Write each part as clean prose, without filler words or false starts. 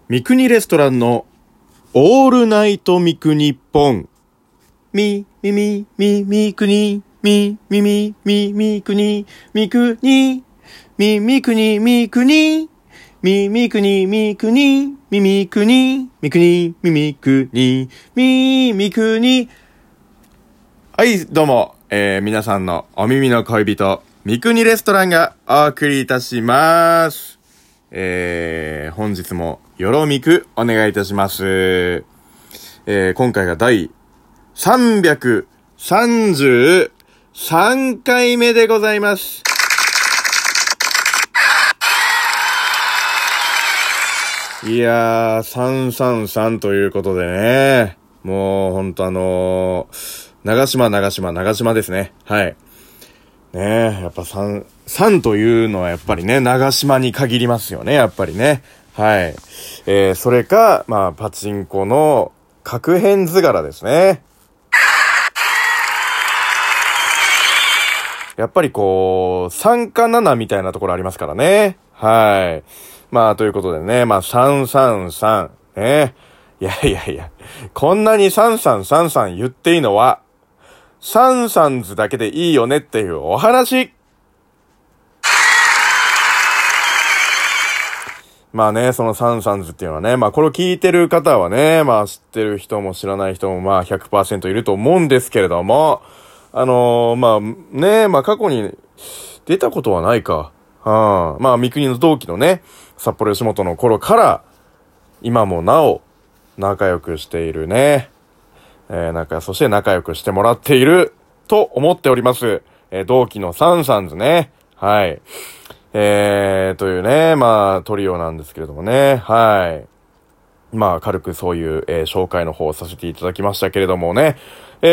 三国レストランのオールナイト三国ポン。み国、み国、み国、み国、み国、み国、み国、み国、み国、み国、み国、み国、み国、み国。はい、どうも、皆さんのお耳の恋人、三国レストランがお送りいたします。本日もよろみくお願いいたします。今回が第333回目でございます。いやー、333ということでね、もうほんと長島ですね。はい。ねえ、やっぱ3というのはやっぱりね、長島に限りますよね、やっぱりね。はい。それか、パチンコの角変図柄ですね。やっぱりこう、3か7みたいなところありますからね。はい。ということでね、333。ね。いや、こんなに3333言っていいのは、サンサンズだけでいいよねっていうお話。そのサンサンズっていうのはね、これを聞いてる方はね、知ってる人も知らない人も100% いると思うんですけれども、過去に出たことはないか。三国の同期のね、札幌吉本の頃から、今もなお、仲良くしているね。そして仲良くしてもらっていると思っております。同期のサンサンズね。はい。というね、トリオなんですけれどもね。はい。軽くそういう、紹介の方をさせていただきましたけれどもね。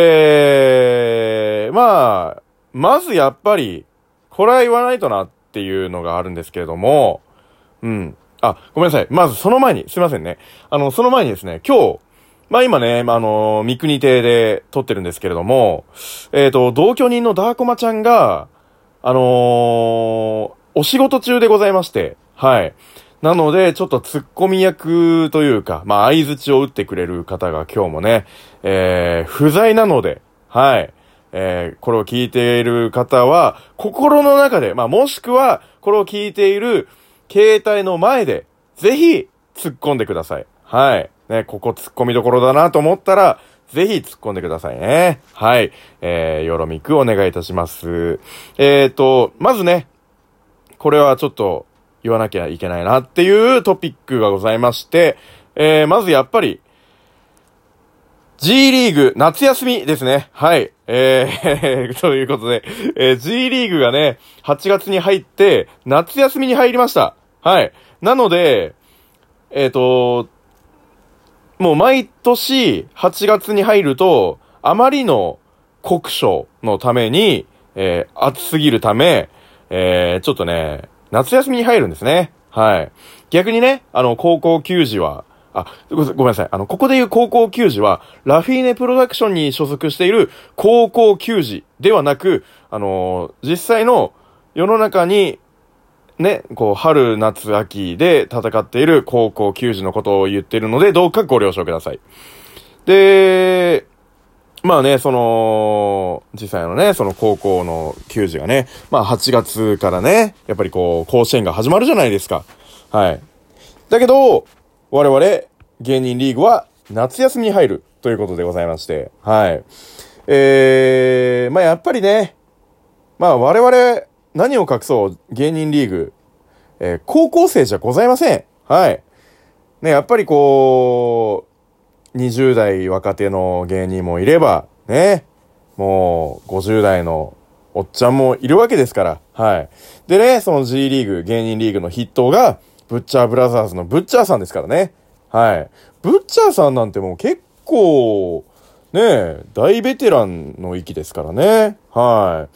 まずやっぱり、これは言わないとなっていうのがあるんですけれども、ごめんなさい。まずその前に、すいませんね。その前にですね、今日、今ね、三国亭で撮ってるんですけれども、同居人のダーコマちゃんが、お仕事中でございまして、はい。なので、ちょっとツッコミ役というか、相槌を打ってくれる方が今日もね、不在なので、はい。これを聞いている方は、心の中で、もしくは、これを聞いている携帯の前で、ぜひ、突っ込んでください。はい。ね、ここ突っ込みどころだなと思ったら、ぜひ突っ込んでくださいね。はい。よろみくお願いいたします。まずね、これはちょっと言わなきゃいけないなっていうトピックがございまして、まずやっぱり、G リーグ夏休みですね。はい。ということで、G リーグがね、8月に入って、夏休みに入りました。はい。なので、もう毎年8月に入ると、あまりの酷暑のために、暑すぎるため、ちょっとね、夏休みに入るんですね。はい。逆にね、高校球児は、ごめんなさい。ここでいう高校球児は、ラフィーネプロダクションに所属している高校球児ではなく、実際の世の中に、ね、春、夏、秋で戦っている高校球児のことを言っているので、どうかご了承ください。で、実際のね、その高校の球児がね、8月からね、やっぱり甲子園が始まるじゃないですか。はい。だけど、我々、芸人リーグは夏休みに入るということでございまして、はい。やっぱりね、我々、何を隠そう芸人リーグ、高校生じゃございません。はい。ね、やっぱり20代若手の芸人もいれば、ね、もう50代のおっちゃんもいるわけですから、はい。でね、その G リーグ、芸人リーグの筆頭が、ブッチャーブラザーズのブッチャーさんですからね。はい。ブッチャーさんなんてもう結構、ね、大ベテランの域ですからね。はい。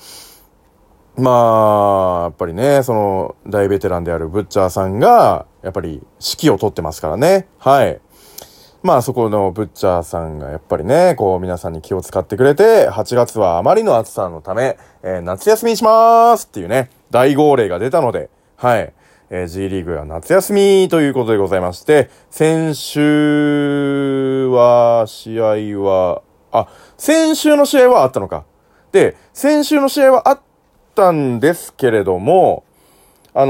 やっぱりね、その、大ベテランであるブッチャーさんが、やっぱり指揮を取ってますからね。はい。そこのブッチャーさんがやっぱりね、皆さんに気を使ってくれて、8月はあまりの暑さのため、夏休みにしまーすっていうね、大号令が出たので、はい。 G リーグは夏休みということでございまして、先週の試合はあったのか。で、先週の試合はあったんですけれども、あ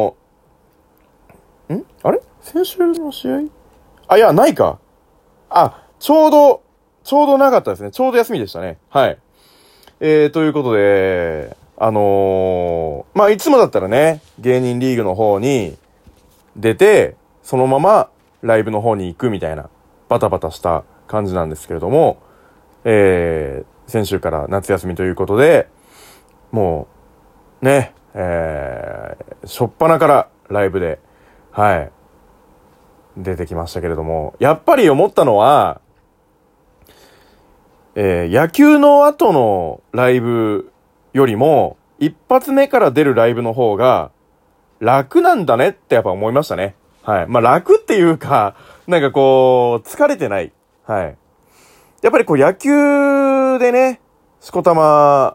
れ先週の試合いや、ないか。ちょうどなかったですね。ちょうど休みでしたね。はい。ということで、いつもだったらね、芸人リーグの方に出て、そのままライブの方に行くみたいな、バタバタした感じなんですけれども、先週から夏休みということで、もう、ね、初っ端からライブで、はい、出てきましたけれども、やっぱり思ったのは、野球の後のライブよりも、一発目から出るライブの方が楽なんだねってやっぱ思いましたね。はい。楽っていうか、なんかこう、疲れてない。はい。やっぱりこう野球でね、しこたま、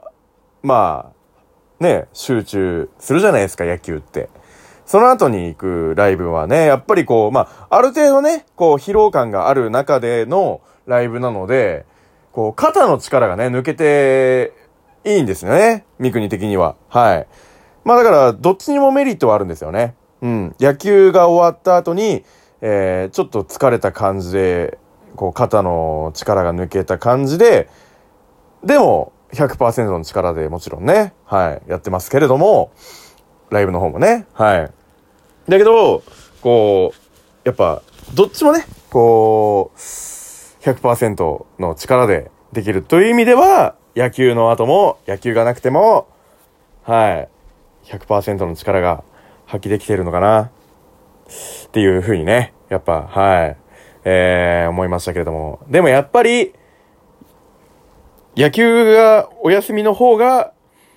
集中するじゃないですか、野球って。その後に行くライブはね、やっぱりこう、ある程度ね、こう疲労感がある中でのライブなので、こう、肩の力がね、抜けていいんですよね。三国的には。はい。だから、どっちにもメリットはあるんですよね。うん。野球が終わった後に、ちょっと疲れた感じで、こう、肩の力が抜けた感じで、でも、100% の力でもちろんね、はい、やってますけれども、ライブの方もね、はい。だけど、こう、やっぱ、どっちもね、こう、100% の力でできるという意味では、野球の後も、野球がなくても、はい、100% の力が発揮できているのかな、っていう風にね、やっぱ、はい、思いましたけれども。でもやっぱり、野球がお休みの方が、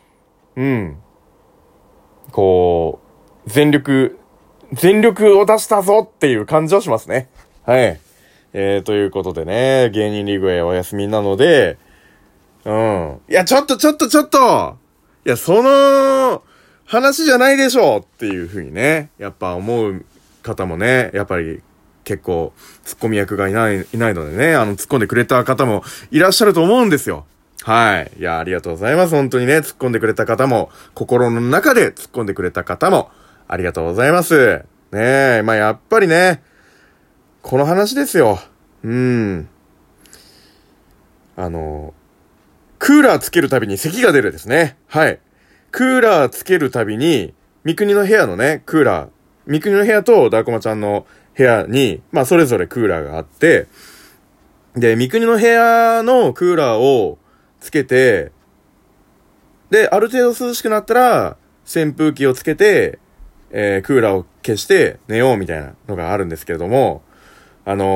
こう、全力を出したぞっていう感じはしますね。はい。ということでね、芸人リーグへお休みなので、いや、ちょっといや、その話じゃないでしょっていう風にね、やっぱ思う方もね、やっぱり結構ツッコミ役がいないのでね、突っ込んでくれた方もいらっしゃると思うんですよ。はい。いや、ありがとうございます。本当にね、突っ込んでくれた方も、心の中で突っ込んでくれた方も、ありがとうございます。ねえ、やっぱりね、この話ですよ。クーラーつけるたびに咳が出るですね。はい。クーラーつけるたびに、三国の部屋のね、クーラー、三国の部屋とダーコマちゃんの部屋に、それぞれクーラーがあって、で、三国の部屋のクーラーをつけて、で、ある程度涼しくなったら、扇風機をつけて、クーラーを消して寝ようみたいなのがあるんですけれども、クー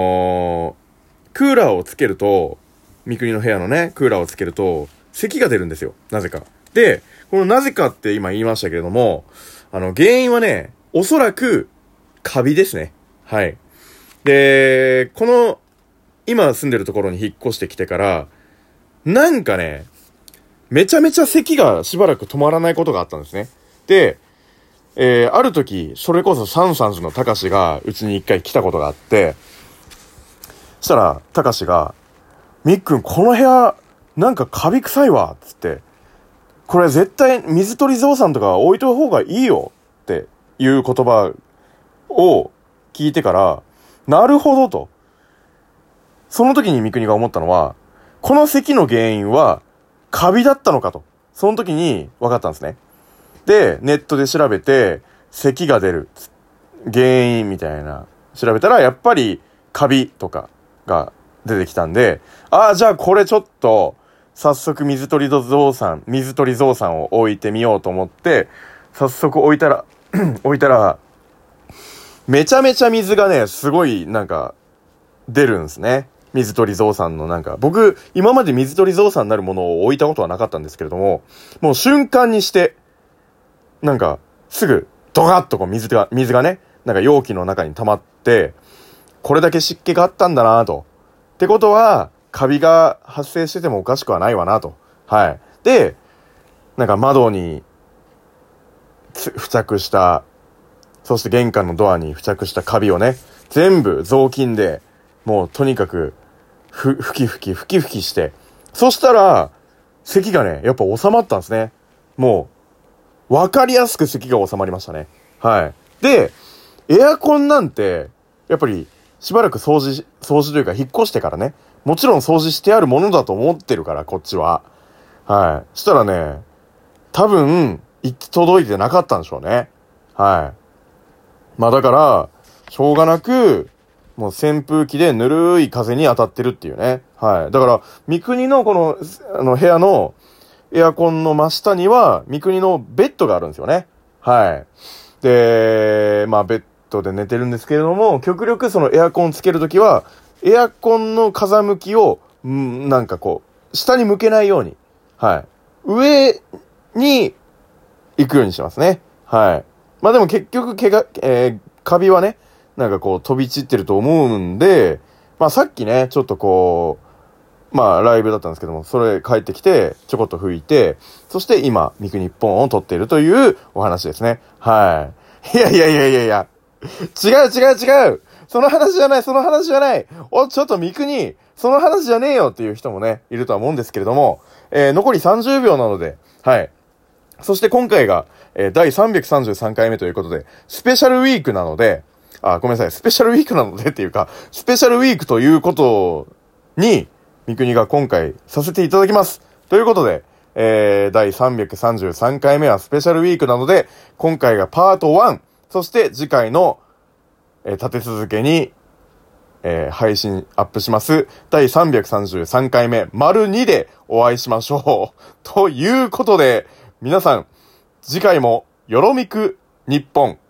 ラーをつけると、三国の部屋のね、クーラーをつけると、咳が出るんですよ。なぜか。で、このなぜかって今言いましたけれども、原因はね、おそらく、カビですね。はい。で、今住んでるところに引っ越してきてから、なんかね、めちゃめちゃ咳がしばらく止まらないことがあったんですね。で、ある時、それこそサンサンズのたかしがうちに一回来たことがあって、そしたら、たかしが、みっくん、この部屋、なんかカビ臭いわ、つって、これ絶対水鳥ゾウさんとか置いといた方がいいよ、っていう言葉を聞いてから、なるほどと。その時に三国が思ったのは、この咳の原因は、カビだったのかと。その時に分かったんですね。で、ネットで調べて、咳が出る原因みたいな、調べたら、やっぱりカビとかが出てきたんで、じゃあこれちょっと、早速水鳥ゾウさんを置いてみようと思って、早速置いたら、めちゃめちゃ水がね、すごいなんか、出るんですね。水鳥ゾウさんのなんか、僕、今まで水鳥ゾウさんになるものを置いたことはなかったんですけれども、もう瞬間にして、なんか、すぐ、ドガッとこう水がね、なんか容器の中に溜まって、これだけ湿気があったんだなと。ってことは、カビが発生しててもおかしくはないわなと。はい。で、なんか窓に付着したそして玄関のドアに付着したカビをね、全部雑巾で、もうとにかく、吹きして、そしたら、咳がね、やっぱ収まったんですね。もう、わかりやすく咳が収まりましたね。はい。で、エアコンなんて、やっぱり、しばらく掃除というか引っ越してからね、もちろん掃除してあるものだと思ってるから、こっちは。はい。したらね、多分、行き届いてなかったんでしょうね。はい。まあだから、しょうがなく、もう扇風機でぬるい風に当たってるっていうね。はい。だから、三国のこの、部屋のエアコンの真下には、三国のベッドがあるんですよね。はい。で、まあベッドで寝てるんですけれども、極力そのエアコンつけるときは、エアコンの風向きを、なんかこう、下に向けないように、はい。上に行くようにしてますね。はい。まあでも結局カビはね、なんかこう飛び散ってると思うんで、まあさっきね、ちょっとこう、まあライブだったんですけども、それ帰ってきて、ちょこっと拭いて、そして今、ミクニッポンを撮っているというお話ですね。はい。いや、違うその話じゃないちょっとミクニ、その話じゃねえよっていう人もね、いるとは思うんですけれども、残り30秒なので、はい。そして今回が、第333回目ということで、スペシャルウィークなので、ごめんなさい、スペシャルウィークなのでっていうか、スペシャルウィークということに、三国が今回させていただきます。ということで、第333回目はスペシャルウィークなので、今回がパート1、そして次回の、立て続けに、配信アップします。第333回目、丸2でお会いしましょう。ということで、皆さん、次回もよろみく日本。